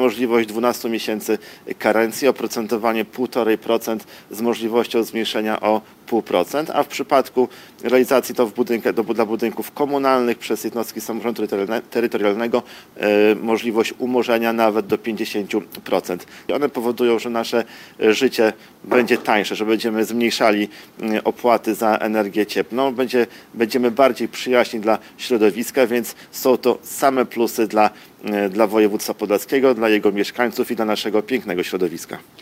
możliwość 12 miesięcy karencji, oprocentowanie 1,5% z możliwością zmniejszenia o 0,5%, a w przypadku realizacji to dla budynków komunalnych przez jednostki samorządu terytorialnego możliwość umorzenia nawet do 50%. I one powodują, że nasze życie będzie tańsze, że będziemy zmniejszali opłaty za energię cieplną, będziemy bardziej przyjaźni dla środowiska, więc są to same plusy dla województwa podlaskiego, dla jego mieszkańców i dla naszego pięknego środowiska.